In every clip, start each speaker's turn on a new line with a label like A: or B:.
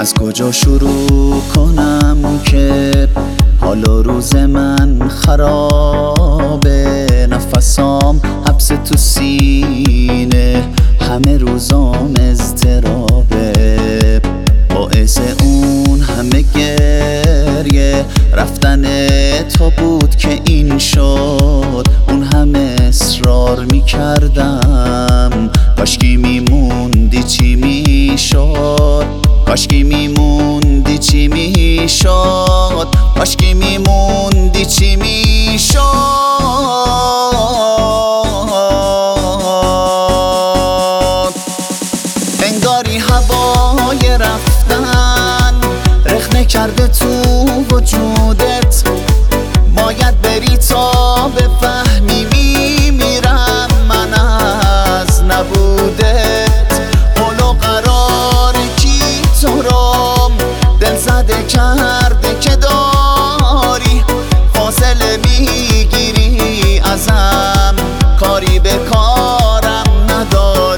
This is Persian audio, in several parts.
A: از کجا شروع کنم که حال و روز من خرابه، نفسام حبس تو سینه، همه روزام اضطرابه، باعث اون همه گریه رفتن تو بود که این شد. اون همه اصرار میکردم، کاشکی میموندی چی میشد، کاشکی میموندی چی میشد، کاشکی میموندی چی میشد. انگاری هوای رفتن رخنه کرده تو وجودت، باید بری تا بفهمی میمیرم من از نبودت. قول و قرار کی تو رو دل زده کرده که داری، فاصله میگیری ازم، کاری به کارم نداری.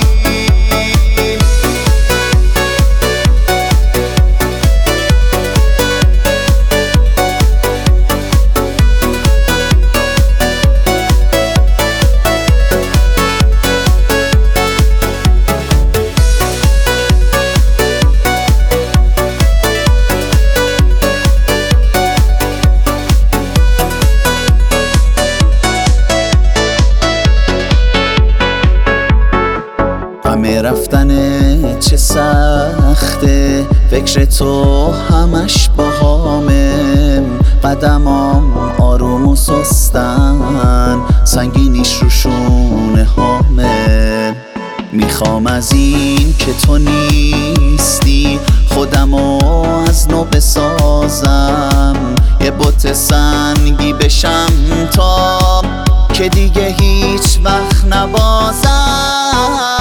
A: همه رفتن چه سخته، فکر تو همش باهامه، قدمام آروم و سستن، سنگینیش رو شونه هامه. میخوام از این که تو نیستی خودمو از نو بسازم، یه بت سنگی بشم تا که دیگه هیچ وقت نبازم.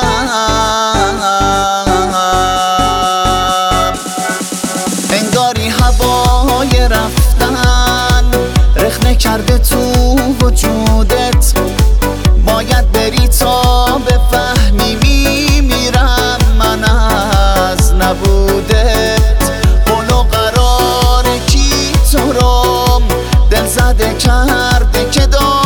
A: انگاری هوای رفتن رخنه کرده تو وجودت، باید بری تا بفهمی میمیرم من از نبودت. قول و قرار کی تو رو دل زده کرده که